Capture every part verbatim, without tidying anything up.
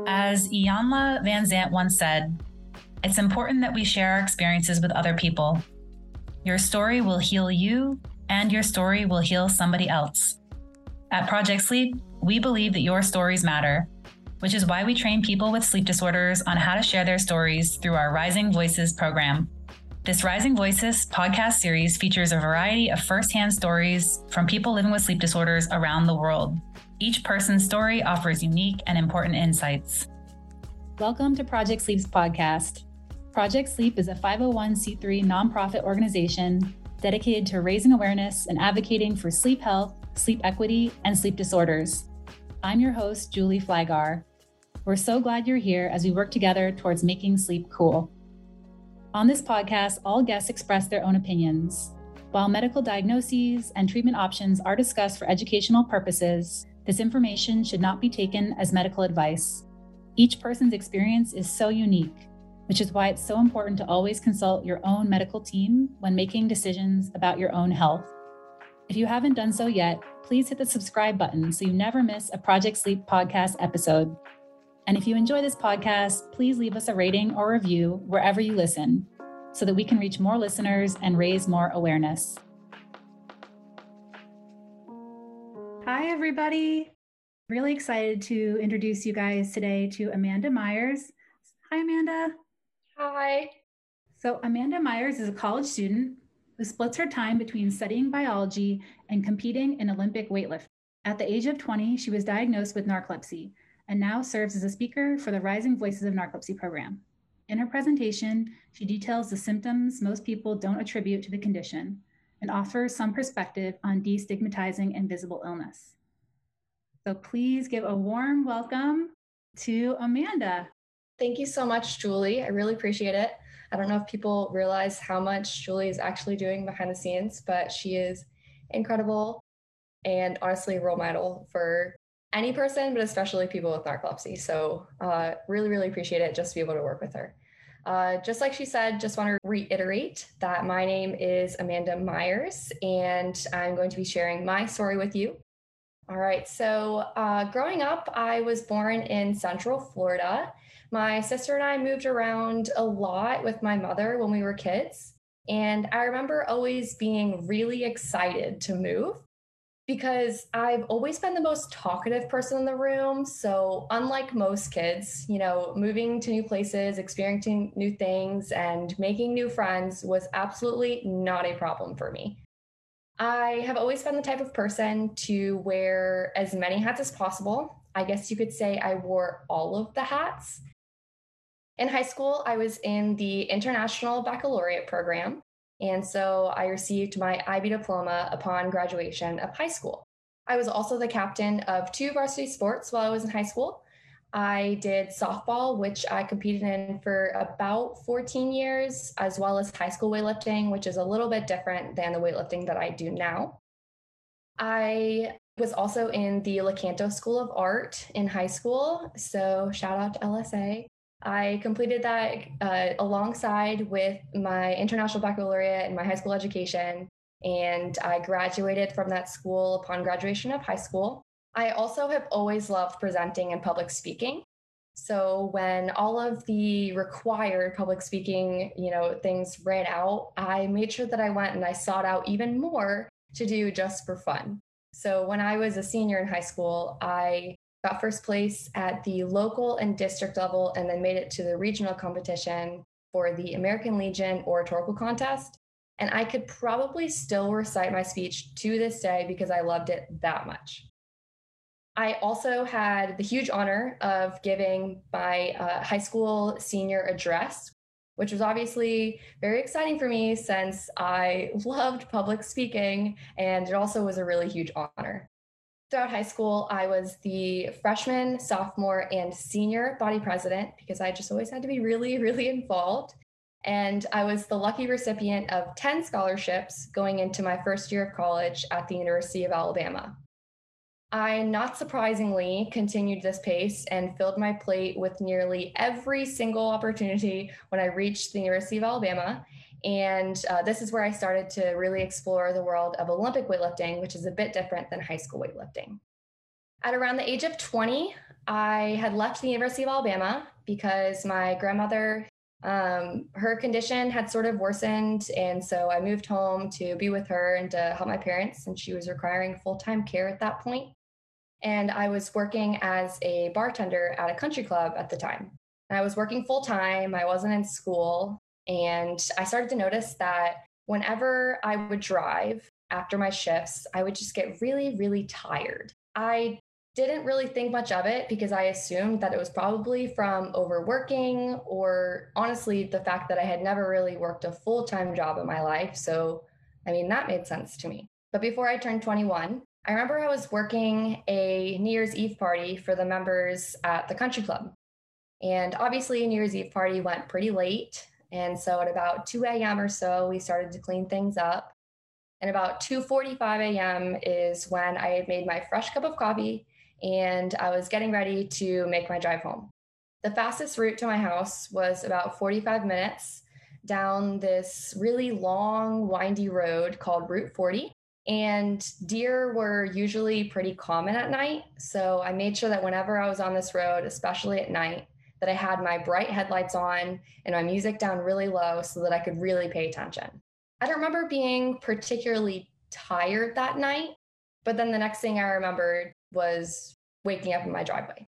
As Iyanla Vanzant once said, it's important that we share our experiences with other people. Your story will heal you, and your story will heal somebody else. At Project Sleep, we believe that your stories matter, which is why we train people with sleep disorders on how to share their stories through our Rising Voices program. This Rising Voices podcast series features a variety of firsthand stories from people living with sleep disorders around the world. Each person's story offers unique and important insights. Welcome to Project Sleep's podcast. Project Sleep is a five oh one c three nonprofit organization dedicated to raising awareness and advocating for sleep health, sleep equity, and sleep disorders. I'm your host, Julie Flygar. We're so glad you're here as we work together towards making sleep cool. On this podcast, all guests express their own opinions. While medical diagnoses and treatment options are discussed for educational purposes, this information should not be taken as medical advice. Each person's experience is so unique, which is why it's so important to always consult your own medical team when making decisions about your own health. If you haven't done so yet, please hit the subscribe button so you never miss a Project Sleep podcast episode. And if you enjoy this podcast, please leave us a rating or review wherever you listen so that we can reach more listeners and raise more awareness. Hi, everybody. Really excited to introduce you guys today to Amanda Myers. Hi, Amanda. Hi. So Amanda Myers is a college student who splits her time between studying biology and competing in Olympic weightlifting. At the age of twenty, she was diagnosed with narcolepsy and now serves as a speaker for the Rising Voices of Narcolepsy program. In her presentation, she details the symptoms most people don't attribute to the condition and offers some perspective on destigmatizing invisible illness. So please give a warm welcome to Amanda. Thank you so much, Julie. I really appreciate it. I don't know if people realize how much Julie is actually doing behind the scenes, but she is incredible and honestly a role model for any person, but especially people with narcolepsy. So uh, really, really appreciate it just to be able to work with her. Uh, just like she said, just want to reiterate that my name is Amanda Myers, and I'm going to be sharing my story with you. All right, so uh, growing up, I was born in Central Florida. My sister and I moved around a lot with my mother when we were kids, and I remember always being really excited to move because I've always been the most talkative person in the room. So unlike most kids, you know, moving to new places, experiencing new things, and making new friends was absolutely not a problem for me. I have always been the type of person to wear as many hats as possible. I guess you could say I wore all of the hats. In high school, I was in the International Baccalaureate program. And so I received my I B diploma upon graduation of high school. I was also the captain of two varsity sports while I was in high school. I did softball, which I competed in for about fourteen years, as well as high school weightlifting, which is a little bit different than the weightlifting that I do now. I was also in the Lecanto School of Art in high school, so shout out to L S A. I completed that uh, alongside with my International Baccalaureate and my high school education, and I graduated from that school upon graduation of high school. I also have always loved presenting and public speaking. So when all of the required public speaking, you know, things ran out, I made sure that I went and I sought out even more to do just for fun. So when I was a senior in high school, I got first place at the local and district level, and then made it to the regional competition for the American Legion Oratorical Contest. And I could probably still recite my speech to this day because I loved it that much. I also had the huge honor of giving my uh, high school senior address, which was obviously very exciting for me since I loved public speaking, and it also was a really huge honor. Throughout high school, I was the freshman, sophomore, and senior body president because I just always had to be really, really involved. And I was the lucky recipient of ten scholarships going into my first year of college at the University of Alabama. I, not surprisingly, continued this pace and filled my plate with nearly every single opportunity when I reached the University of Alabama. And uh, this is where I started to really explore the world of Olympic weightlifting, which is a bit different than high school weightlifting. At around the age of twenty, I had left the University of Alabama because my grandmother, um, her condition had sort of worsened. And so I moved home to be with her and to help my parents. And she was requiring full time care at that point. And I was working as a bartender at a country club at the time. And I was working full time, I wasn't in school. And I started to notice that whenever I would drive after my shifts, I would just get really, really tired. I didn't really think much of it because I assumed that it was probably from overworking or honestly the fact that I had never really worked a full-time job in my life. So, I mean, that made sense to me. But before I turned twenty-one, I remember I was working a New Year's Eve party for the members at the country club. And obviously, a New Year's Eve party went pretty late. And so at about two a.m. or so, we started to clean things up. And about two forty-five a.m. is when I had made my fresh cup of coffee and I was getting ready to make my drive home. The fastest route to my house was about forty-five minutes down this really long, windy road called Route forty. And deer were usually pretty common at night. So I made sure that whenever I was on this road, especially at night, that I had my bright headlights on and my music down really low so that I could really pay attention. I don't remember being particularly tired that night, but then the next thing I remembered was waking up in my driveway.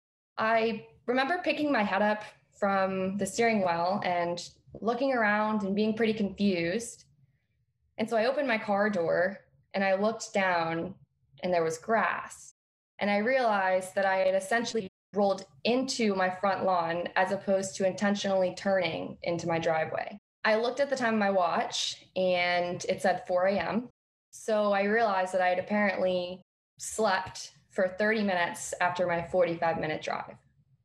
I remember picking my head up from the steering wheel and looking around and being pretty confused. And so I opened my car door and I looked down and there was grass. And I realized that I had essentially rolled into my front lawn as opposed to intentionally turning into my driveway. I looked at the time of my watch and it said four a.m. So I realized that I had apparently slept for thirty minutes after my forty-five minute drive.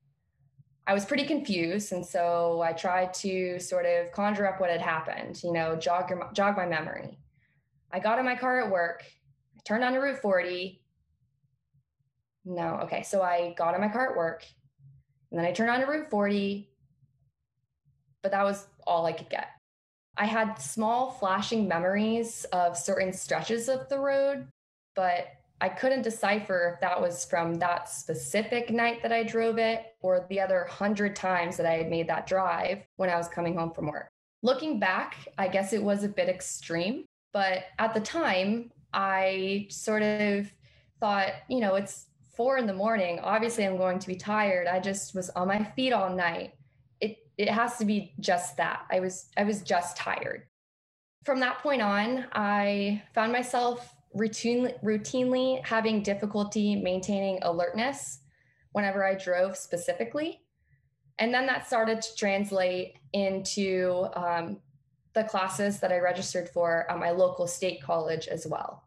I was pretty confused. And so I tried to sort of conjure up what had happened, you know, jog, your, jog my memory. I got in my car at work, I turned onto Route forty. No, okay, so I got in my car at work, and then I turned onto Route forty, but that was all I could get. I had small flashing memories of certain stretches of the road, but I couldn't decipher if that was from that specific night that I drove it or the other hundred times that I had made that drive when I was coming home from work. Looking back, I guess it was a bit extreme. But at the time, I sort of thought, you know, it's four in the morning. Obviously, I'm going to be tired. I just was on my feet all night. It it has to be just that. I was I was just tired. From that point on, I found myself routine, routinely having difficulty maintaining alertness whenever I drove specifically. And then that started to translate into um, the classes that I registered for at my local state college as well.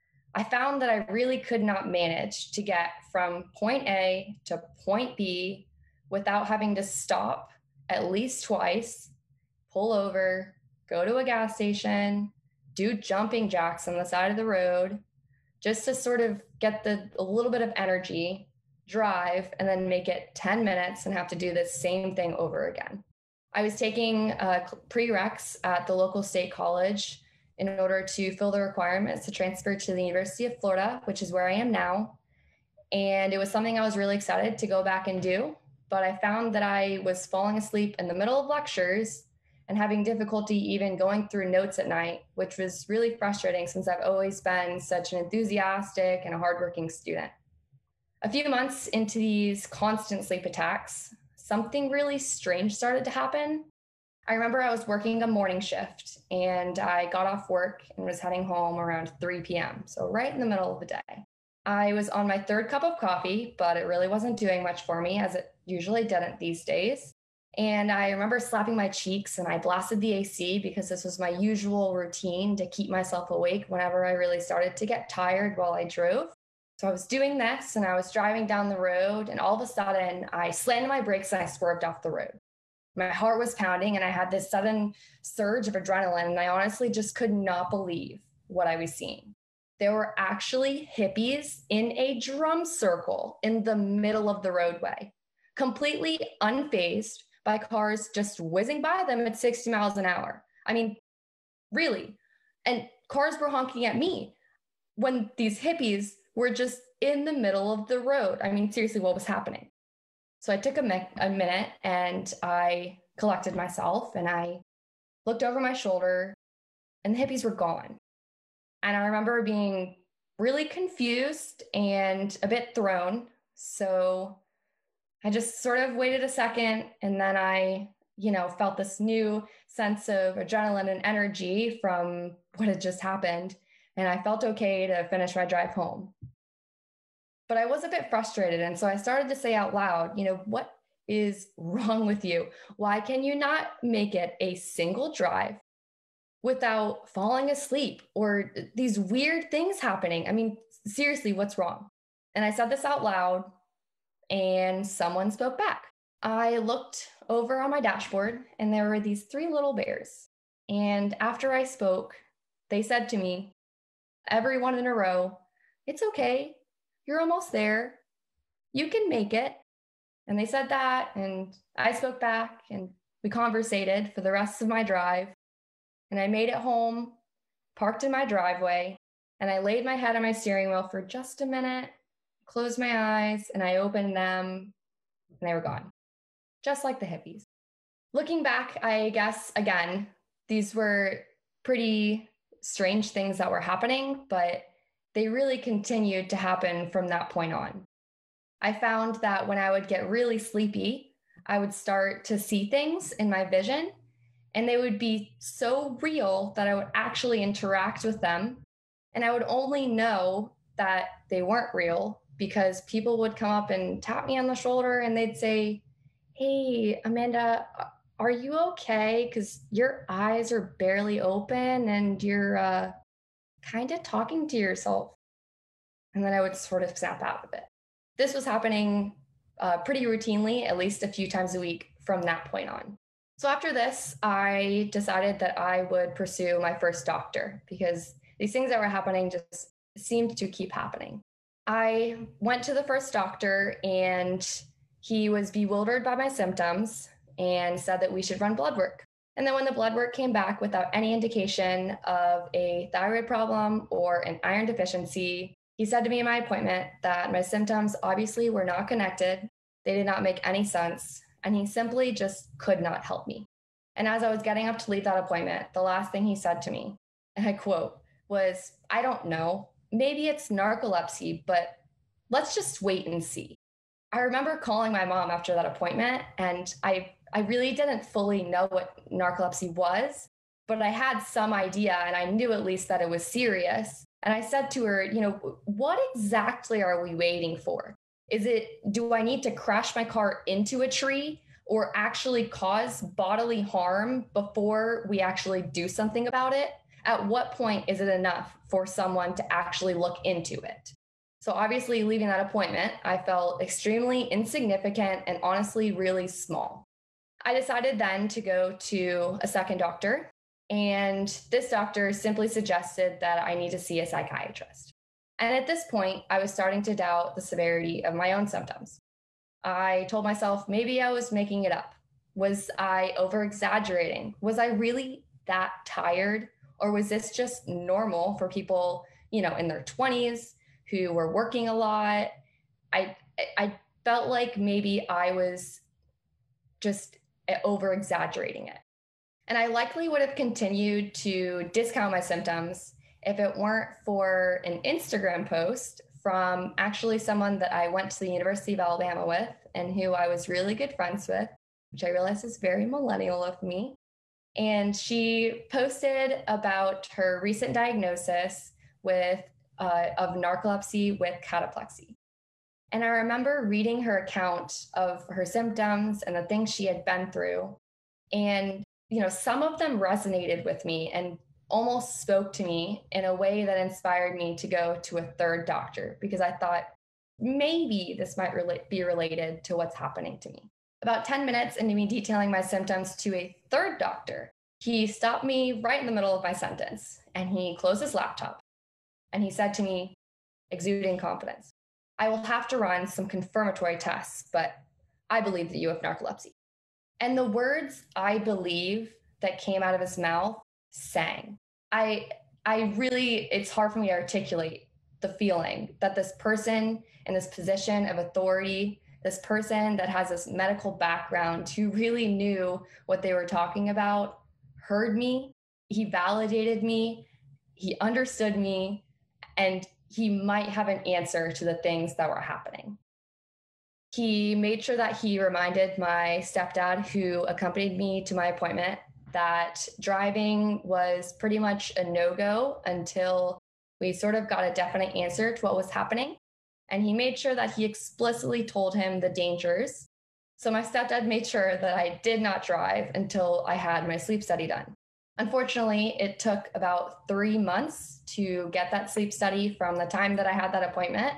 I found that I really could not manage to get from point A to point B without having to stop at least twice, pull over, go to a gas station, do jumping jacks on the side of the road, just to sort of get the a little bit of energy, drive, and then make it ten minutes and have to do the same thing over again. I was taking uh, prereqs at the local state college in order to fill the requirements to transfer to the University of Florida, which is where I am now. And it was something I was really excited to go back and do. But I found that I was falling asleep in the middle of lectures and having difficulty even going through notes at night, which was really frustrating since I've always been such an enthusiastic and a hardworking student. A few months into these constant sleep attacks, something really strange started to happen. I remember I was working a morning shift and I got off work and was heading home around three p.m., so right in the middle of the day. I was on my third cup of coffee, but it really wasn't doing much for me, as it usually didn't these days. And I remember slapping my cheeks and I blasted the A C because this was my usual routine to keep myself awake whenever I really started to get tired while I drove. So I was doing this and I was driving down the road and all of a sudden I slammed my brakes and I swerved off the road. My heart was pounding and I had this sudden surge of adrenaline and I honestly just could not believe what I was seeing. There were actually hippies in a drum circle in the middle of the roadway, completely unfazed by cars just whizzing by them at sixty miles an hour. I mean, really. And cars were honking at me when these hippies were just in the middle of the road. I mean, seriously, what was happening? So I took a, mi- a minute and I collected myself and I looked over my shoulder and the hippies were gone. And I remember being really confused and a bit thrown. So I just sort of waited a second and then I, you know, felt this new sense of adrenaline and energy from what had just happened. And I felt okay to finish my drive home. But I was a bit frustrated. And so I started to say out loud, you know, what is wrong with you? Why can you not make it a single drive without falling asleep or these weird things happening? I mean, seriously, what's wrong? And I said this out loud and someone spoke back. I looked over on my dashboard and there were these three little bears. And after I spoke, they said to me, everyone in a row, it's okay. You're almost there. You can make it. And they said that, and I spoke back, and we conversated for the rest of my drive. And I made it home, parked in my driveway, and I laid my head on my steering wheel for just a minute, closed my eyes, and I opened them, and they were gone. Just like the hippies. Looking back, I guess, again, these were pretty strange things that were happening, but they really continued to happen from that point on. I found that when I would get really sleepy, I would start to see things in my vision, and they would be so real that I would actually interact with them. And I would only know that they weren't real because people would come up and tap me on the shoulder and they'd say, hey, Amanda, are you okay? Because your eyes are barely open and you're uh, kind of talking to yourself. And then I would sort of snap out of it. This was happening uh, pretty routinely, at least a few times a week from that point on. So after this, I decided that I would pursue my first doctor because these things that were happening just seemed to keep happening. I went to the first doctor and he was bewildered by my symptoms and said that we should run blood work. And then when the blood work came back without any indication of a thyroid problem or an iron deficiency, he said to me in my appointment that my symptoms obviously were not connected. They did not make any sense. And he simply just could not help me. And as I was getting up to leave that appointment, the last thing he said to me, and I quote, was, I don't know, maybe it's narcolepsy, but let's just wait and see. I remember calling my mom after that appointment, and I, I really didn't fully know what narcolepsy was, but I had some idea, and I knew at least that it was serious. And I said to her, you know, what exactly are we waiting for? Is it, do I need to crash my car into a tree or actually cause bodily harm before we actually do something about it? At what point is it enough for someone to actually look into it? So obviously leaving that appointment, I felt extremely insignificant and honestly really small. I decided then to go to a second doctor, and this doctor simply suggested that I need to see a psychiatrist. And at this point, I was starting to doubt the severity of my own symptoms. I told myself maybe I was making it up. Was I over-exaggerating? Was I really that tired? Or was this just normal for people, you know, in their twenties who were working a lot? I I felt like maybe I was just over-exaggerating it. And I likely would have continued to discount my symptoms if it weren't for an Instagram post from actually someone that I went to the University of Alabama with and who I was really good friends with, which I realize is very millennial of me. And she posted about her recent diagnosis with uh, of narcolepsy with cataplexy. And I remember reading her account of her symptoms and the things she had been through. And, you know, some of them resonated with me and almost spoke to me in a way that inspired me to go to a third doctor because I thought maybe this might relate, be related to what's happening to me. About ten minutes into me detailing my symptoms to a third doctor, he stopped me right in the middle of my sentence and he closed his laptop and he said to me, exuding confidence, I will have to run some confirmatory tests, but I believe that you have narcolepsy. And the words I believe that came out of his mouth sang. I, I really, it's hard for me to articulate the feeling that this person in this position of authority, this person that has this medical background who really knew what they were talking about, heard me, he validated me, he understood me, and he might have an answer to the things that were happening. He made sure that he reminded my stepdad, who accompanied me to my appointment, that driving was pretty much a no-go until we sort of got a definite answer to what was happening. And he made sure that he explicitly told him the dangers. So my stepdad made sure that I did not drive until I had my sleep study done. Unfortunately, it took about three months to get that sleep study from the time that I had that appointment.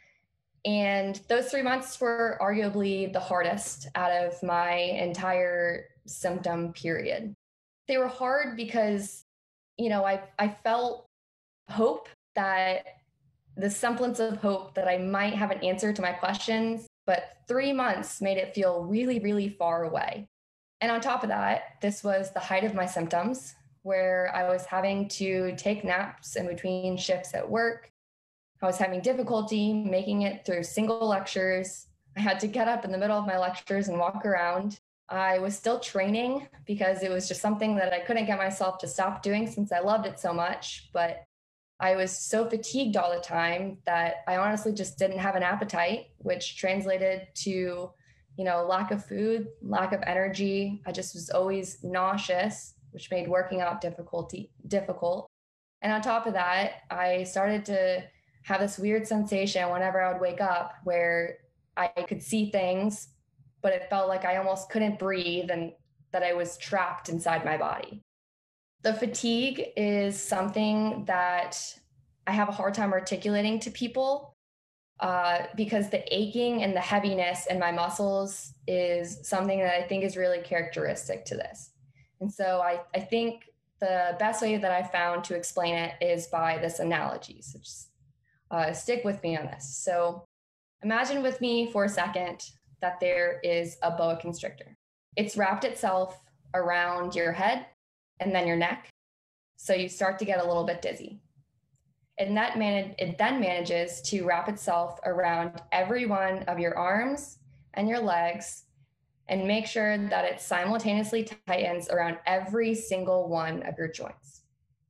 And those three months were arguably the hardest out of my entire symptom period. They were hard because, you know, I, I felt hope that the semblance of hope that I might have an answer to my questions, but three months made it feel really, really far away. And on top of that, this was the height of my symptoms, where I was having to take naps in between shifts at work. I was having difficulty making it through single lectures. I had to get up in the middle of my lectures and walk around. I was still training because it was just something that I couldn't get myself to stop doing since I loved it so much. But I was so fatigued all the time that I honestly just didn't have an appetite, which translated to, you know, lack of food, lack of energy. I just was always nauseous, which made working out difficulty difficult. And on top of that, I started to have this weird sensation whenever I would wake up where I could see things, but it felt like I almost couldn't breathe and that I was trapped inside my body. The fatigue is something that I have a hard time articulating to people uh, because the aching and the heaviness in my muscles is something that I think is really characteristic to this. And so I, I think the best way that I found to explain it is by this analogy. So just uh, stick with me on this. So imagine with me for a second that there is a boa constrictor. It's wrapped itself around your head and then your neck. So you start to get a little bit dizzy. And that man- it then manages to wrap itself around every one of your arms and your legs and make sure that it simultaneously tightens around every single one of your joints.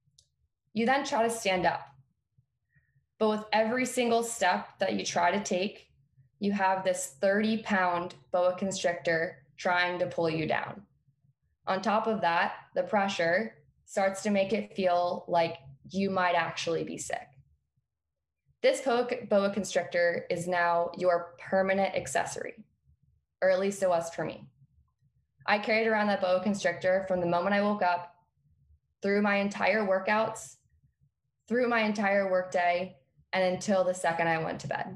You then try to stand up. But with every single step that you try to take, you have this thirty pound boa constrictor trying to pull you down. On top of that, the pressure starts to make it feel like you might actually be sick. This boa constrictor is now your permanent accessory, or at least it was for me. I carried around that boa constrictor from the moment I woke up, through my entire workouts, through my entire workday, and until the second I went to bed.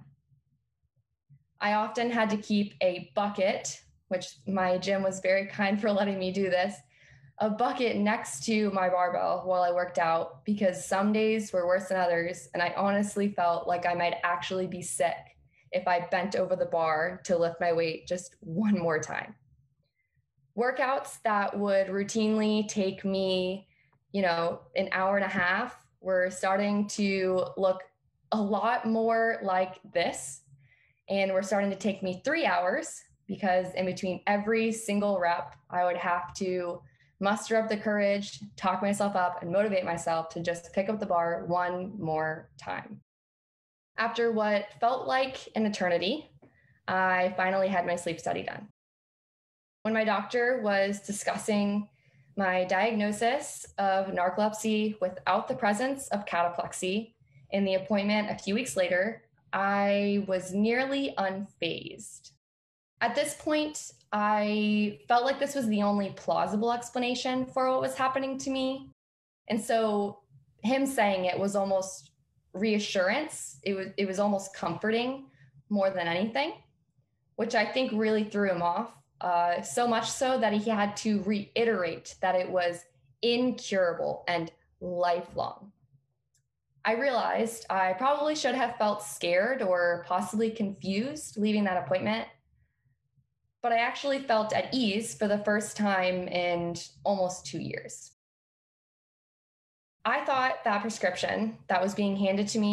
I often had to keep a bucket, which my gym was very kind for letting me do this, a bucket next to my barbell while I worked out, because some days were worse than others, and I honestly felt like I might actually be sick if I bent over the bar to lift my weight just one more time. Workouts that would routinely take me, you know, an hour and a half were starting to look a lot more like this, and were starting to take me three hours because in between every single rep, I would have to muster up the courage, talk myself up, and motivate myself to just pick up the bar one more time. After what felt like an eternity, I finally had my sleep study done. When my doctor was discussing my diagnosis of narcolepsy without the presence of cataplexy in the appointment a few weeks later, I was nearly unfazed. At this point, I felt like this was the only plausible explanation for what was happening to me. And so him saying it was almost reassurance. It was, it was almost comforting more than anything, which I think really threw him off. Uh, so much so that he had to reiterate that it was incurable and lifelong. I realized I probably should have felt scared or possibly confused leaving that appointment, but I actually felt at ease for the first time in almost two years. I thought that prescription that was being handed to me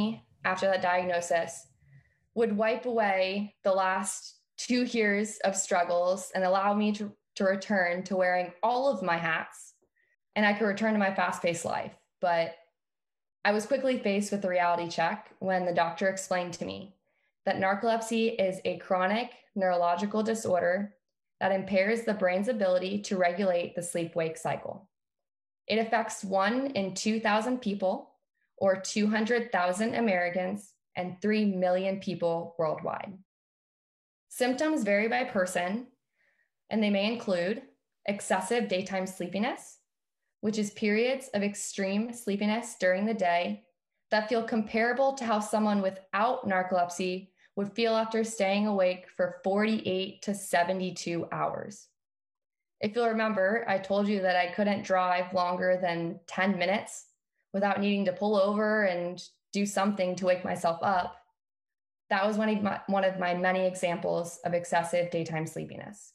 after that diagnosis would wipe away the last two years of struggles and allow me to, to return to wearing all of my hats, and I could return to my fast-paced life. But I was quickly faced with the reality check when the doctor explained to me that narcolepsy is a chronic neurological disorder that impairs the brain's ability to regulate the sleep-wake cycle. It affects one in two thousand people, or two hundred thousand Americans, and three million people worldwide. Symptoms vary by person, and they may include excessive daytime sleepiness, which is periods of extreme sleepiness during the day that feel comparable to how someone without narcolepsy would feel after staying awake for forty-eight to seventy-two hours. If you'll remember, I told you that I couldn't drive longer than ten minutes without needing to pull over and do something to wake myself up. That was one of my, one of my many examples of excessive daytime sleepiness.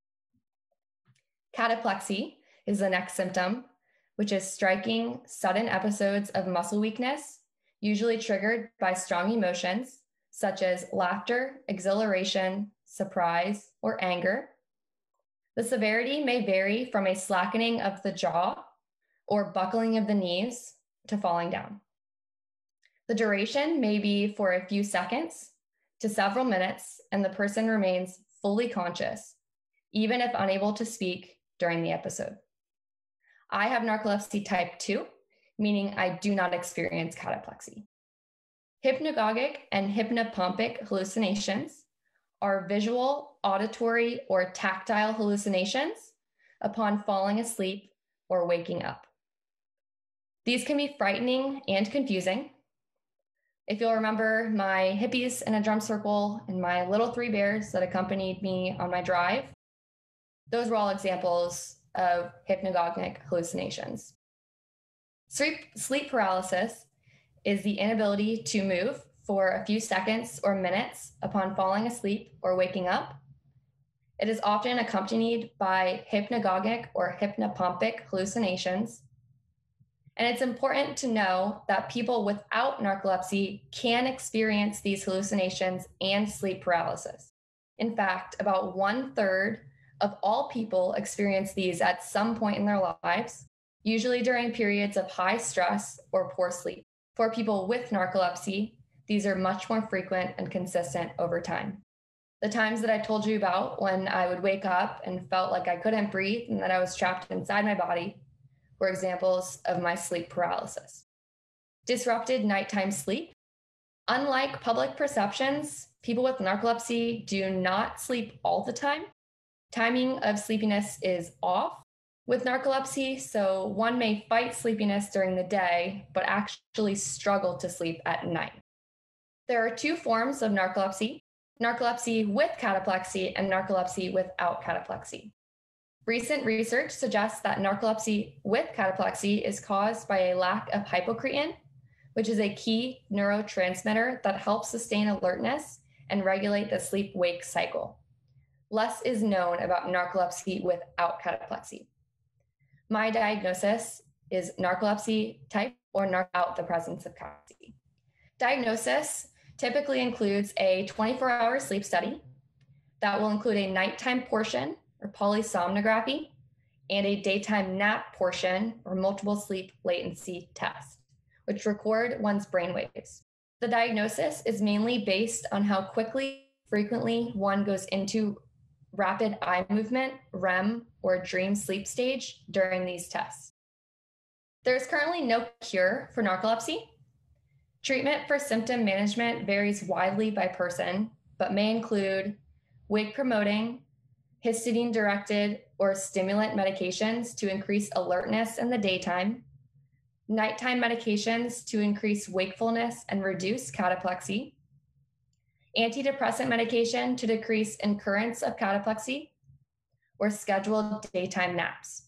Cataplexy is the next symptom, which is striking, sudden episodes of muscle weakness, usually triggered by strong emotions, such as laughter, exhilaration, surprise, or anger. The severity may vary from a slackening of the jaw or buckling of the knees to falling down. The duration may be for a few seconds to several minutes, and the person remains fully conscious, even if unable to speak during the episode. I have narcolepsy type two, meaning I do not experience cataplexy. Hypnagogic and hypnopompic hallucinations are visual, auditory, or tactile hallucinations upon falling asleep or waking up. These can be frightening and confusing. If you'll remember my hippies in a drum circle and my little three bears that accompanied me on my drive, those were all examples of hypnagogic hallucinations. Sleep, sleep paralysis is the inability to move for a few seconds or minutes upon falling asleep or waking up. It is often accompanied by hypnagogic or hypnopompic hallucinations. And it's important to know that people without narcolepsy can experience these hallucinations and sleep paralysis. In fact, about one third of all people experience these at some point in their lives, usually during periods of high stress or poor sleep. For people with narcolepsy, these are much more frequent and consistent over time. The times that I told you about when I would wake up and felt like I couldn't breathe and that I was trapped inside my body were examples of my sleep paralysis. Disrupted nighttime sleep. Unlike public perceptions, people with narcolepsy do not sleep all the time. Timing of sleepiness is off with narcolepsy, so one may fight sleepiness during the day, but actually struggle to sleep at night. There are two forms of narcolepsy: narcolepsy with cataplexy and narcolepsy without cataplexy. Recent research suggests that narcolepsy with cataplexy is caused by a lack of hypocretin, which is a key neurotransmitter that helps sustain alertness and regulate the sleep-wake cycle. Less is known about narcolepsy without cataplexy. My diagnosis is narcolepsy type or without the presence of cataplexy. Diagnosis typically includes a twenty-four hour sleep study that will include a nighttime portion or polysomnography and a daytime nap portion or multiple sleep latency test, which record one's brainwaves. The diagnosis is mainly based on how quickly, frequently one goes into rapid eye movement, R E M, or dream sleep stage during these tests. There's currently no cure for narcolepsy. Treatment for symptom management varies widely by person, but may include wake-promoting, histidine-directed or stimulant medications to increase alertness in the daytime, nighttime medications to increase wakefulness and reduce cataplexy, antidepressant medication to decrease incurrence of cataplexy, or scheduled daytime naps.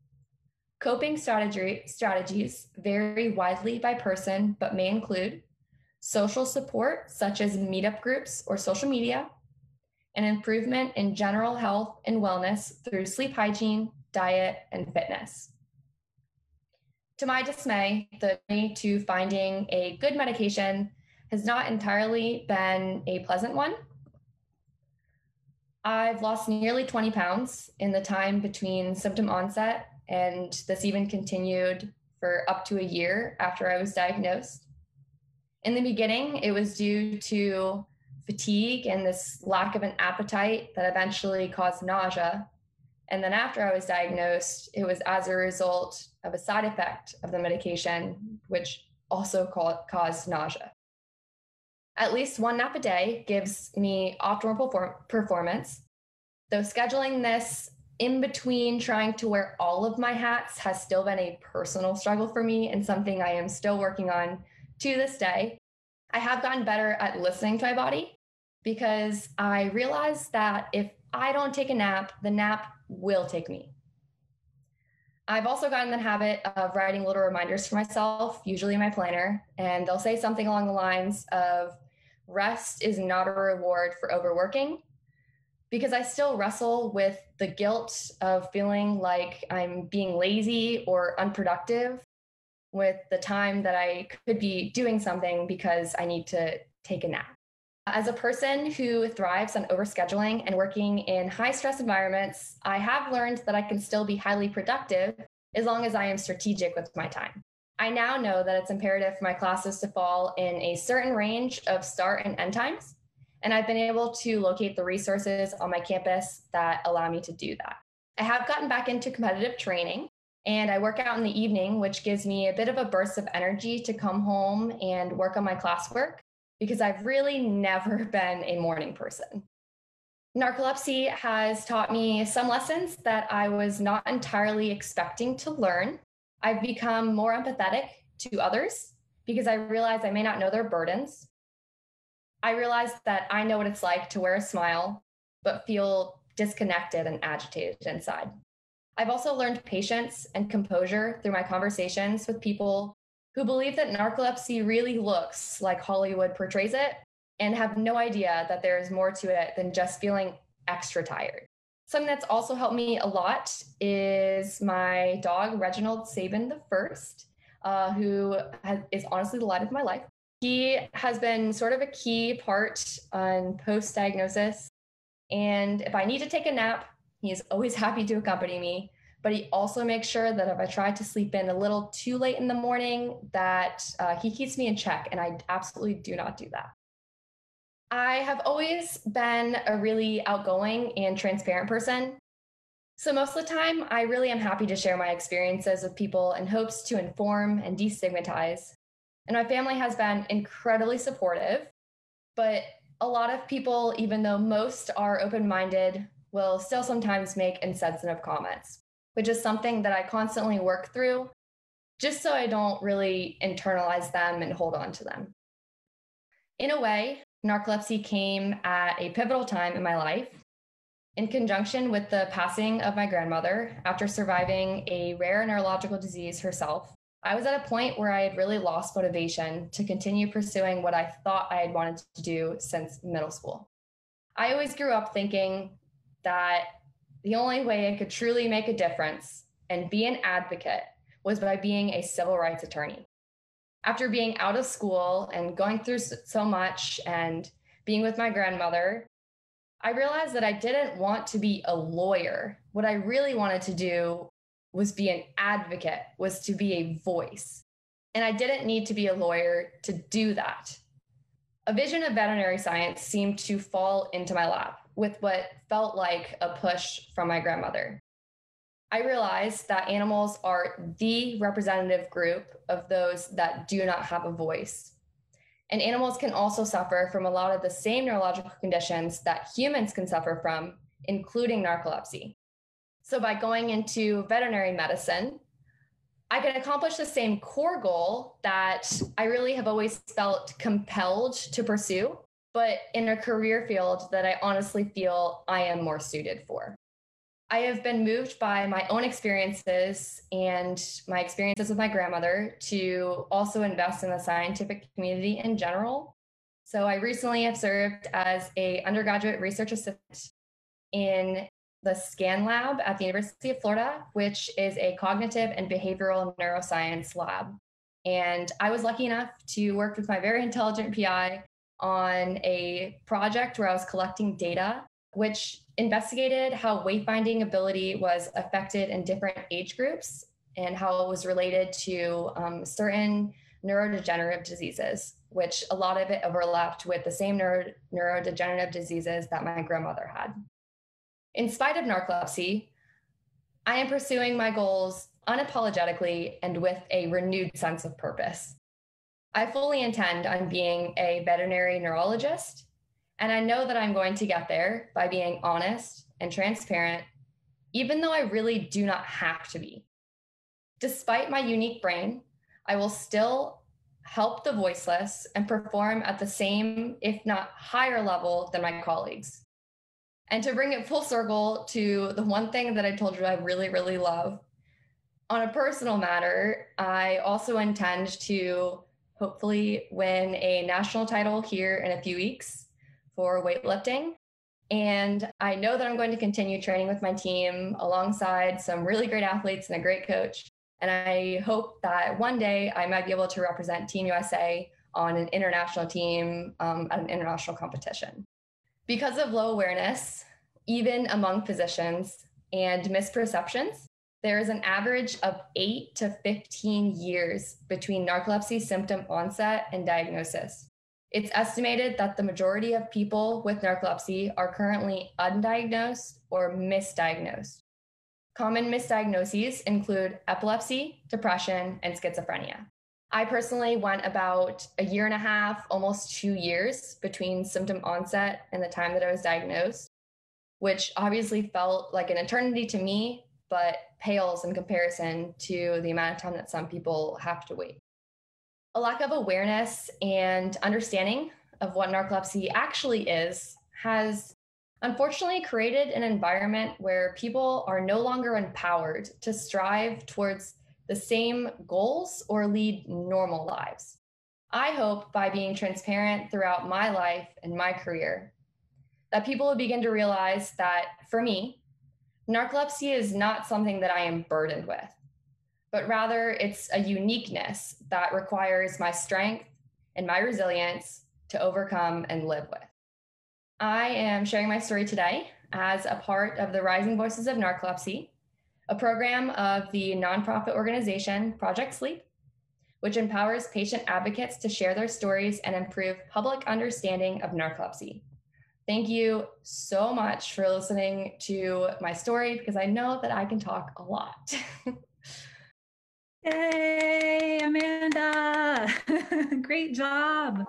Coping strategy, strategies vary widely by person, but may include social support, such as meetup groups or social media, and improvement in general health and wellness through sleep hygiene, diet, and fitness. To my dismay, the journey to finding a good medication has not entirely been a pleasant one. I've lost nearly twenty pounds in the time between symptom onset, and this even continued for up to a year after I was diagnosed. In the beginning, it was due to fatigue and this lack of an appetite that eventually caused nausea. And then after I was diagnosed, it was as a result of a side effect of the medication, which also caused nausea. At least one nap a day gives me optimal perform- performance, though scheduling this in between trying to wear all of my hats has still been a personal struggle for me and something I am still working on to this day. I have gotten better at listening to my body because I realized that if I don't take a nap, the nap will take me. I've also gotten in the habit of writing little reminders for myself, usually in my planner, and they'll say something along the lines of, rest is not a reward for overworking, because I still wrestle with the guilt of feeling like I'm being lazy or unproductive with the time that I could be doing something because I need to take a nap. As a person who thrives on overscheduling and working in high stress environments, I have learned that I can still be highly productive as long as I am strategic with my time. I now know that it's imperative for my classes to fall in a certain range of start and end times, and I've been able to locate the resources on my campus that allow me to do that. I have gotten back into competitive training, and I work out in the evening, which gives me a bit of a burst of energy to come home and work on my classwork, because I've really never been a morning person. Narcolepsy has taught me some lessons that I was not entirely expecting to learn. I've become more empathetic to others because I realize I may not know their burdens. I realized that I know what it's like to wear a smile, but feel disconnected and agitated inside. I've also learned patience and composure through my conversations with people who believe that narcolepsy really looks like Hollywood portrays it and have no idea that there is more to it than just feeling extra tired. Something that's also helped me a lot is my dog, Reginald Sabin the First, uh, who has, is honestly the light of my life. He has been sort of a key part on post-diagnosis. And if I need to take a nap, he is always happy to accompany me. But he also makes sure that if I try to sleep in a little too late in the morning, that uh, he keeps me in check. And I absolutely do not do that. I have always been a really outgoing and transparent person. So most of the time, I really am happy to share my experiences with people in hopes to inform and destigmatize. And my family has been incredibly supportive, but a lot of people, even though most are open-minded, will still sometimes make insensitive comments, which is something that I constantly work through just so I don't really internalize them and hold on to them. In a way, narcolepsy came at a pivotal time in my life. In conjunction with the passing of my grandmother after surviving a rare neurological disease herself, I was at a point where I had really lost motivation to continue pursuing what I thought I had wanted to do since middle school. I always grew up thinking that the only way I could truly make a difference and be an advocate was by being a civil rights attorney. After being out of school and going through so much and being with my grandmother, I realized that I didn't want to be a lawyer. What I really wanted to do was be an advocate, was to be a voice. And I didn't need to be a lawyer to do that. A vision of veterinary science seemed to fall into my lap with what felt like a push from my grandmother. I realized that animals are the representative group of those that do not have a voice. And animals can also suffer from a lot of the same neurological conditions that humans can suffer from, including narcolepsy. So by going into veterinary medicine, I can accomplish the same core goal that I really have always felt compelled to pursue, but in a career field that I honestly feel I am more suited for. I have been moved by my own experiences and my experiences with my grandmother to also invest in the scientific community in general. So I recently have served as an undergraduate research assistant in the SCAN lab at the University of Florida, which is a cognitive and behavioral neuroscience lab. And I was lucky enough to work with my very intelligent P I on a project where I was collecting data, which investigated how wayfinding ability was affected in different age groups and how it was related to um, certain neurodegenerative diseases, which a lot of it overlapped with the same neuro- neurodegenerative diseases that my grandmother had. In spite of narcolepsy, I am pursuing my goals unapologetically and with a renewed sense of purpose. I fully intend on being a veterinary neurologist, and I know that I'm going to get there by being honest and transparent, even though I really do not have to be. Despite my unique brain, I will still help the voiceless and perform at the same, if not higher level than my colleagues. And to bring it full circle to the one thing that I told you I really, really love, on a personal matter, I also intend to hopefully win a national title here in a few weeks for weightlifting. And I know that I'm going to continue training with my team alongside some really great athletes and a great coach. And I hope that one day I might be able to represent Team U S A on an international team um, at an international competition. Because of low awareness, even among physicians, and misperceptions, there is an average of eight to fifteen years between narcolepsy symptom onset and diagnosis. It's estimated that the majority of people with narcolepsy are currently undiagnosed or misdiagnosed. Common misdiagnoses include epilepsy, depression, and schizophrenia. I personally went about a year and a half, almost two years between symptom onset and the time that I was diagnosed, which obviously felt like an eternity to me, but pales in comparison to the amount of time that some people have to wait. A lack of awareness and understanding of what narcolepsy actually is has unfortunately created an environment where people are no longer empowered to strive towards the same goals or lead normal lives. I hope by being transparent throughout my life and my career, that people will begin to realize that for me, narcolepsy is not something that I am burdened with, but rather it's a uniqueness that requires my strength and my resilience to overcome and live with. I am sharing my story today as a part of the Rising Voices of Narcolepsy, a program of the nonprofit organization Project Sleep, which empowers patient advocates to share their stories and improve public understanding of narcolepsy. Thank you so much for listening to my story, because I know that I can talk a lot. Yay, Amanda! Great job.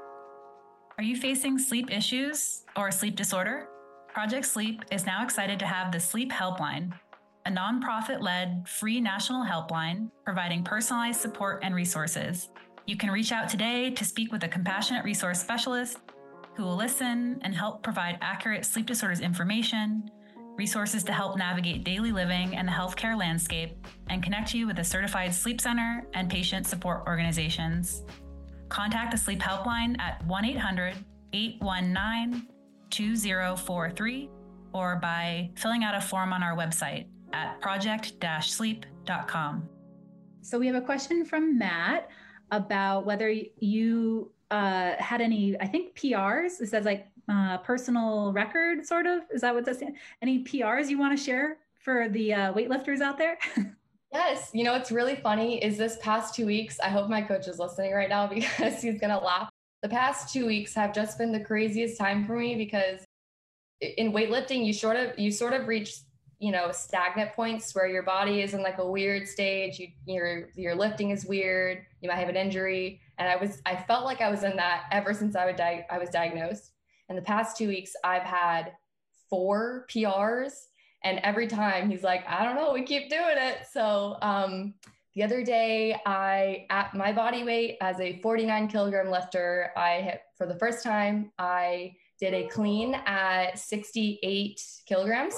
Are you facing sleep issues or sleep disorder? Project Sleep is now excited to have the Sleep Helpline, a nonprofit-led free national helpline providing personalized support and resources. You can reach out today to speak with a compassionate resource specialist who will listen and help provide accurate sleep disorders information, resources to help navigate daily living and the healthcare landscape, and connect you with a certified sleep center and patient support organizations. Contact the Sleep Helpline at one eight hundred, eight one nine, two zero four three or by filling out a form on our website at project sleep dot com. So we have a question from Matt about whether you uh, had any, I think, P Rs. It says like uh, personal record, sort of. Is that what that's saying? Any P Rs you want to share for the uh, weightlifters out there? Yes. You know, what's really funny is this past two weeks, I hope my coach is listening right now because he's going to laugh. The past two weeks have just been the craziest time for me because in weightlifting, you sort of, you sort of reach, you know, stagnant points where your body is in like a weird stage. You, your, your lifting is weird. You might have an injury. And I was, I felt like I was in that ever since I, would di- I was diagnosed. And the past two weeks, I've had four P Rs. And every time he's like, I don't know, we keep doing it. So um, the other day, I, at my body weight as a forty-nine kilogram lifter, I hit, for the first time, I did a clean at sixty-eight kilograms,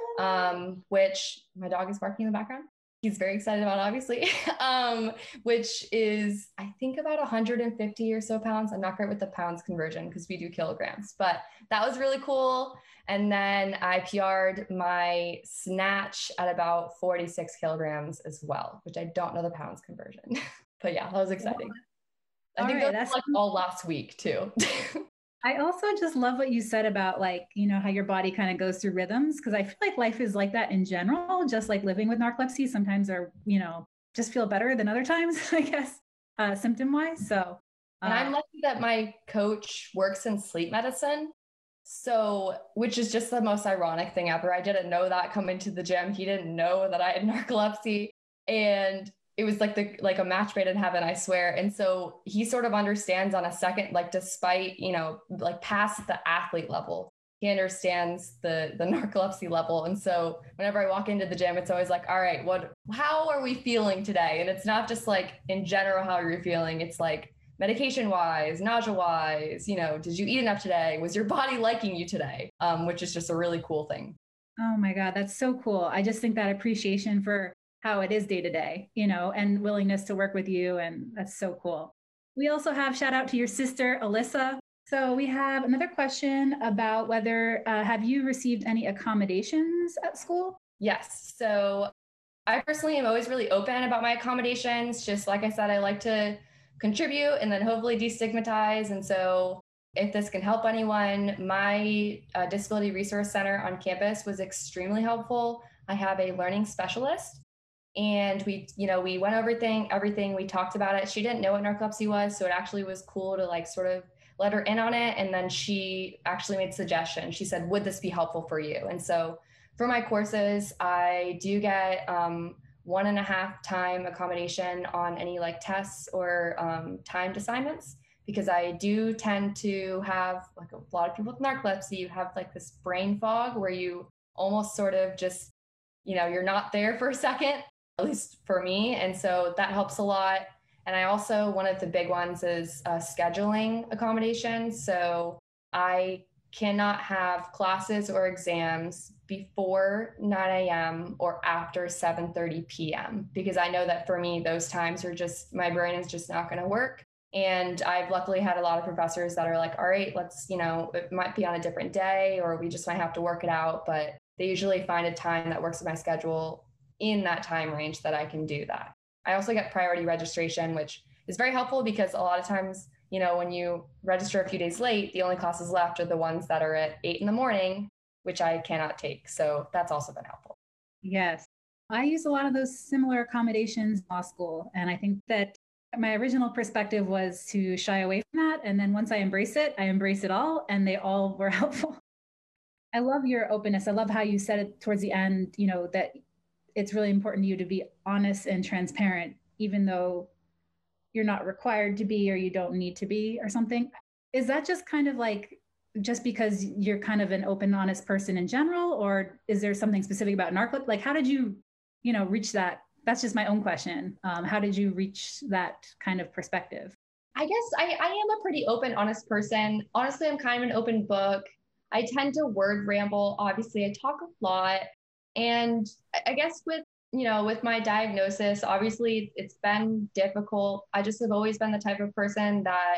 um, which my dog is barking in the background. He's very excited about, obviously, um, which is, I think, about one hundred fifty or so pounds. I'm not great with the pounds conversion because we do kilograms, but that was really cool. And then I P R'd my snatch at about forty-six kilograms as well, which I don't know the pounds conversion. but yeah, that was exciting. I All think right, that was that's like all last week too. I also just love what you said about like, you know, how your body kind of goes through rhythms. Cause I feel like life is like that in general, just like living with narcolepsy sometimes are, you know, just feel better than other times, I guess, uh, symptom wise. So, uh, and I'm lucky that my coach works in sleep medicine. So, which is just the most ironic thing ever. I didn't know that coming to the gym. He didn't know that I had narcolepsy. And it was like the like a match made in heaven, I swear. And so he sort of understands on a second, like despite, you know, like past the athlete level, he understands the the narcolepsy level. And so whenever I walk into the gym, it's always like, all right, what how are we feeling today? And it's not just like in general how you're feeling. It's like medication wise, nausea wise, you know, did you eat enough today? Was your body liking you today? Um, which is just a really cool thing. Oh my God, that's so cool. I just think that appreciation for how it is day to day, you know, and willingness to work with you. And that's so cool. We also have shout out to your sister, Alyssa. So we have another question about whether, uh, have you received any accommodations at school? Yes. So I personally am always really open about my accommodations. Just like I said, I like to contribute and then hopefully destigmatize. And so if this can help anyone, my uh, Disability Resource Center on campus was extremely helpful. I have a learning specialist and we, you know, we went over everything, everything, we talked about it. She didn't know what narcolepsy was. So it actually was cool to like sort of let her in on it. And then she actually made suggestions. She said, would this be helpful for you? And so for my courses, I do get um, one and a half time accommodation on any like tests or um, timed assignments, because I do tend to have, like a lot of people with narcolepsy, you have like this brain fog where you almost sort of just, you know, you're not there for a second, at least for me. And so that helps a lot. And I also, one of the big ones is uh, scheduling accommodations. So I cannot have classes or exams before nine a.m. or after seven thirty p.m. because I know that for me, those times are just, my brain is just not going to work. And I've luckily had a lot of professors that are like, all right, let's, you know, it might be on a different day or we just might have to work it out. But they usually find a time that works with my schedule in that time range that I can do that. I also get priority registration, which is very helpful because a lot of times, you know, when you register a few days late, the only classes left are the ones that are at eight in the morning, which I cannot take. So that's also been helpful. Yes. I use a lot of those similar accommodations in law school. And I think that my original perspective was to shy away from that. And then once I embrace it, I embrace it all, and they all were helpful. I love your openness. I love how you said it towards the end, you know, that it's really important to you to be honest and transparent, even though you're not required to be or you don't need to be or something. Is that just kind of like, just because you're kind of an open, honest person in general, or is there something specific about narcolepsy? Like, how did you, you know, reach that? That's just my own question. Um, how did you reach that kind of perspective? I guess I, I am a pretty open, honest person. Honestly, I'm kind of an open book. I tend to word ramble. Obviously, I talk a lot. And I guess with, you know, with my diagnosis, obviously it's been difficult. I just have always been the type of person that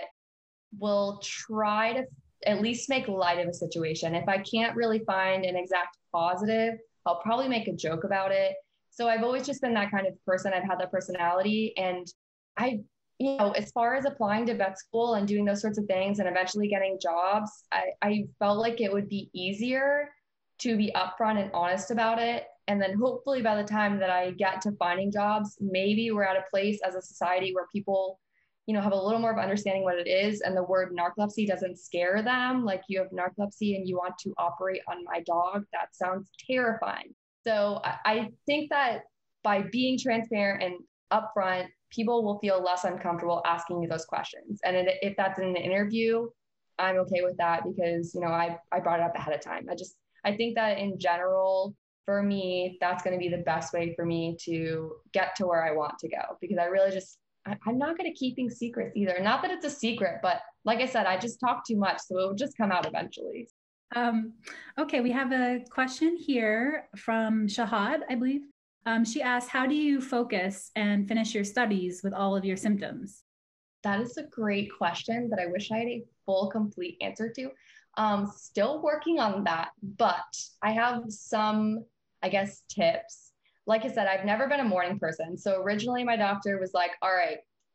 will try to at least make light of a situation. If I can't really find an exact positive, I'll probably make a joke about it. So I've always just been that kind of person. I've had that personality. And I, you know, as far as applying to vet school and doing those sorts of things and eventually getting jobs, I, I felt like it would be easier to be upfront and honest about it. And then hopefully by the time that I get to finding jobs, maybe we're at a place as a society where people, you know, have a little more of understanding what it is. And the word narcolepsy doesn't scare them. Like, you have narcolepsy and you want to operate on my dog. That sounds terrifying. So I, I think that by being transparent and upfront, people will feel less uncomfortable asking you those questions. And if that's in an interview, I'm okay with that because, you know, I, I brought it up ahead of time. I just, I think that in general, for me, that's going to be the best way for me to get to where I want to go, because I really just, I, I'm not good at keeping secrets either. Not that it's a secret, but like I said, I just talk too much. So it will just come out eventually. Um, okay, we have a question here from Shahad, I believe. Um, she asked, how do you focus and finish your studies with all of your symptoms? That is a great question that I wish I had a full, complete answer to. Um, still working on that, but I have some, I guess, tips. Like I said, I've never been a morning person. So originally my doctor was like, all right,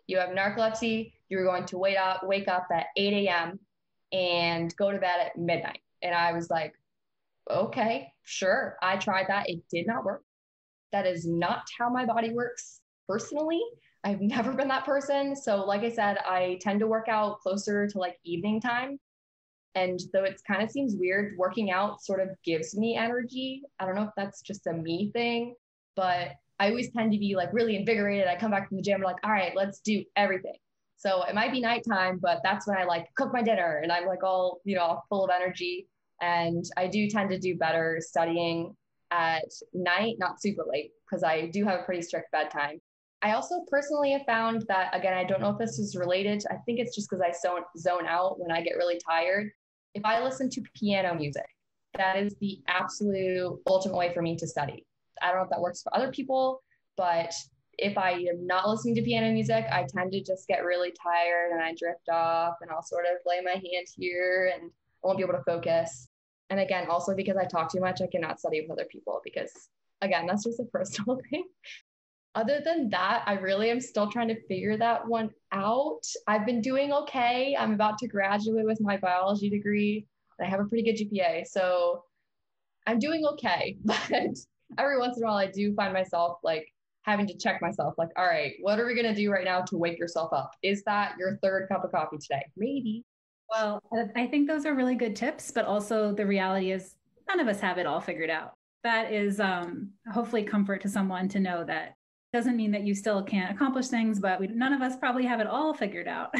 you have narcolepsy, you're going to wake up, wake up at eight a.m. and go to bed at midnight. And I was like, okay, sure. I tried that. It did not work. That is not how my body works personally. I've never been that person. So like I said, I tend to work out closer to like evening time. And though it kind of seems weird, working out sort of gives me energy. I don't know if that's just a me thing, but I always tend to be like really invigorated. I come back from the gym, like, all right, let's do everything. So it might be nighttime, but that's when I like cook my dinner and I'm like all, you know, full of energy. And I do tend to do better studying at night, not super late, because I do have a pretty strict bedtime. I also personally have found that, again, I don't know if this is related. I think it's just because I zone, zone out when I get really tired. If I listen to piano music, that is the absolute ultimate way for me to study. I don't know if that works for other people, but if I am not listening to piano music, I tend to just get really tired and I drift off and I'll sort of lay my hand here and I won't be able to focus. And again, also because I talk too much, I cannot study with other people because, again, that's just a personal thing. Other than that, I really am still trying to figure that one out. I've been doing okay. I'm about to graduate with my biology degree and I have a pretty good G P A. So I'm doing okay, but every once in a while I do find myself like having to check myself like, all right, what are we going to do right now to wake yourself up? Is that your third cup of coffee today? Maybe. Well, I think those are really good tips, but also the reality is none of us have it all figured out. That is um, hopefully comfort to someone to know that doesn't mean that you still can't accomplish things, but we, none of us probably have it all figured out.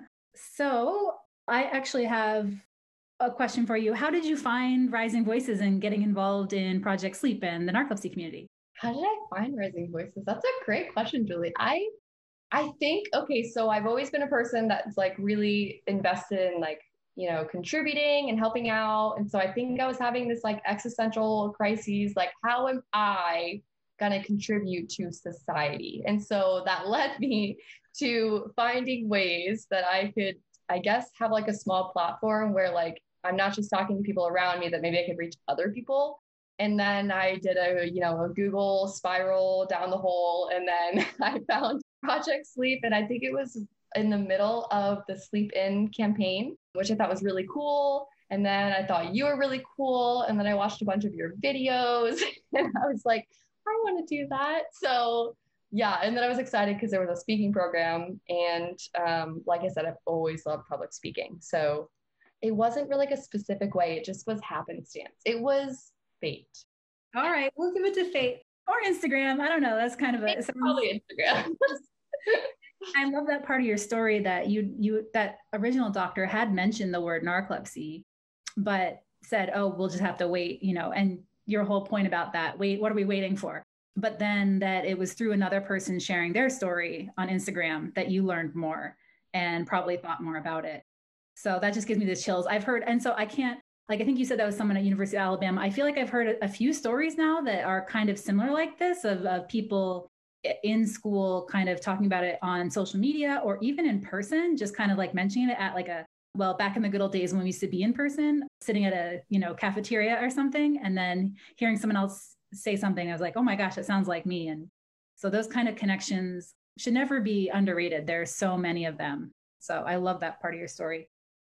So I actually have a question for you. How did you find Rising Voices and getting involved in Project Sleep and the narcolepsy community? How did I find Rising Voices? That's a great question, Julie. I I think, okay, so I've always been a person that's like really invested in like, you know, contributing and helping out. And so I think I was having this like existential crises, like how am I going to contribute to society? And so that led me to finding ways that I could, I guess, have like a small platform where like, I'm not just talking to people around me, that maybe I could reach other people. And then I did a, you know, a Google spiral down the hole. And then I found Project Sleep. And I think it was in the middle of the Sleep In campaign, which I thought was really cool. And then I thought you were really cool. And then I watched a bunch of your videos and I was like, I want to do that. So yeah. And then I was excited because there was a speaking program. And um, like I said, I've always loved public speaking. So it wasn't really like a specific way. It just was happenstance. It was fate. All right. We'll give it to fate or Instagram. I don't know. That's kind of a it's probably Instagram. I love that part of your story that you you that original doctor had mentioned the word narcolepsy, but said, oh, we'll just have to wait, you know, and your whole point about that, wait, what are we waiting for? But then that it was through another person sharing their story on Instagram that you learned more and probably thought more about it. So that just gives me the chills. I've heard, and so I can't, like, I think you said that was someone at University of Alabama. I feel like I've heard a, a few stories now that are kind of similar like this of, of people in school kind of talking about it on social media or even in person, just kind of like mentioning it at like a, well, back in the good old days when we used to be in person, sitting at a, you know, cafeteria or something, and then hearing someone else say something, I was like, oh my gosh, it sounds like me. And so those kind of connections should never be underrated. There's so many of them. So I love that part of your story.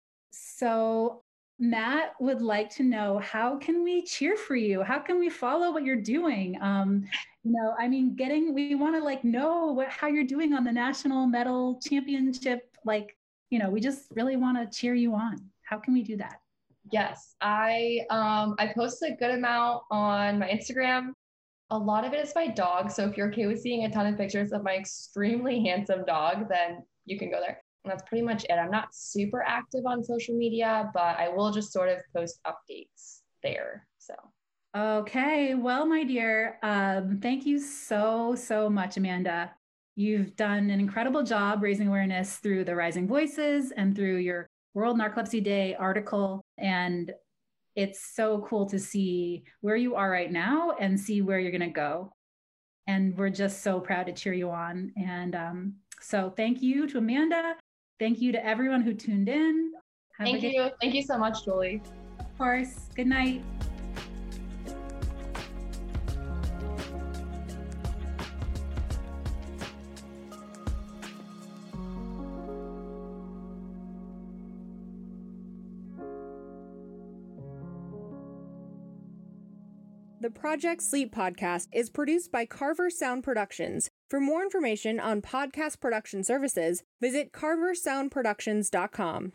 So Matt would like to know, how can we cheer for you? How can we follow what you're doing? Um, you know, I mean, getting, we want to like know what, how you're doing on the national medal championship. Like, you know, we just really want to cheer you on. How can we do that? Yes, I, um, I post a good amount on my Instagram. A lot of it is my dog. So if you're okay with seeing a ton of pictures of my extremely handsome dog, then you can go there. And that's pretty much it. I'm not super active on social media, but I will just sort of post updates there. So. Okay. Well, my dear, um, thank you so, so much, Amanda. You've done an incredible job raising awareness through the Rising Voices and through your World Narcolepsy Day article. And it's so cool to see where you are right now and see where you're going to go. And we're just so proud to cheer you on. And um, so thank you to Amanda. Thank you to everyone who tuned in. Have Thank you. Thank you so much, Julie. Of course. Good night. The Project Sleep podcast is produced by Carver Sound Productions. For more information on podcast production services, visit carver sound productions dot com.